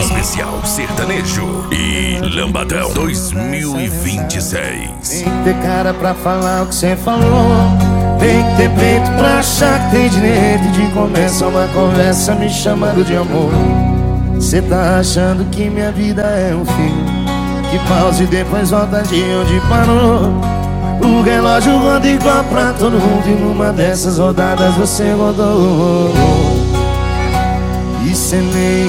Especial Sertanejo e Lambadão 2026. Tem que ter cara pra falar o que cê falou. Tem que ter peito pra achar que tem direito de começar uma conversa me chamando de amor. Cê tá achando que minha vida é um filme que pausa e depois volta de onde parou. O relógio roda igual pra todo mundo e numa dessas rodadas você rodou. E cê nem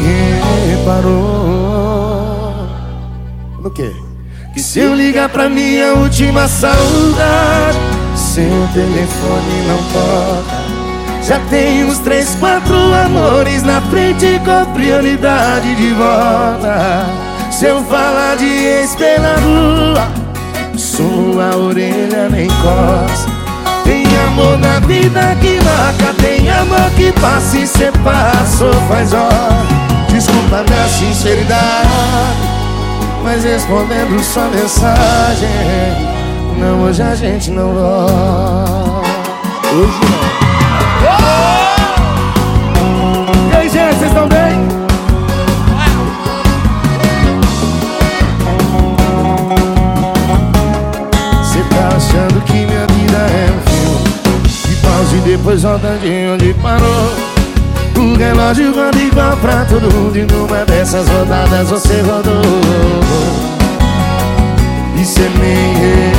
reparou no quê? Que se eu ligar pra minha última saudade, seu telefone não toca. Já tem uns 3, 4 amores na frente com prioridade de volta. Se eu falar de ex pela rua, sua orelha nem coça. Tem amor na vida que marca, tem amor que passa e cê passou faz hora. Desculpa minha sinceridade, mas respondendo sua mensagem, não, hoje a gente não volta. Hoje não. E aí, gente, vocês estão bem? Cê tá achando que minha vida é um filme que pausa e depois volta de onde parou. O relógio roda igual pra todo mundo e numa dessas rodadas você rodou. E cê nem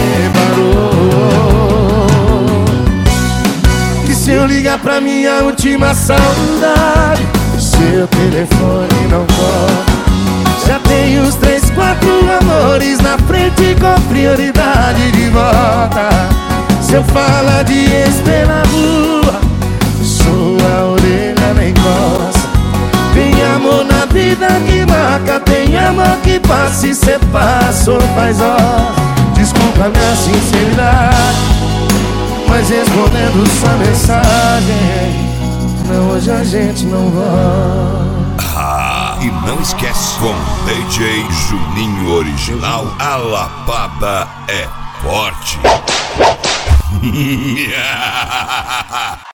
reparou que se eu ligar pra minha última saudade, seu telefone não toca. Já tem uns 3, 4 amores na frente com prioridade de volta. Se eu falar de ex pela rua, sua orelha nem coça. Tem amor na vida que marca, tem amor que passa e cê passou faz hora. Desculpa minha sinceridade, mas respondendo sua mensagem, não, hoje a gente não volta. E não esquece, com DJ Juninho Original, a lapada é forte.